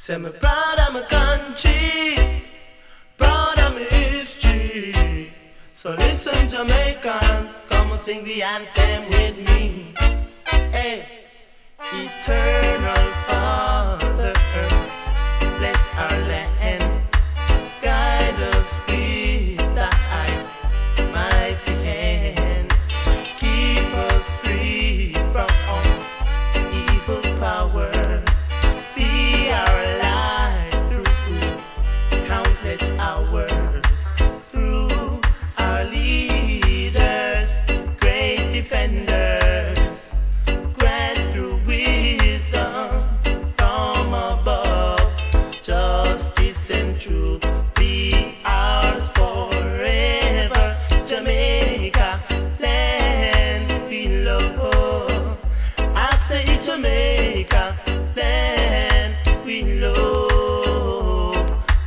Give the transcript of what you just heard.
Say me proud of my country, proud of my history. So listen, Jamaicans, come and sing the anthem with me. Hey, eternal.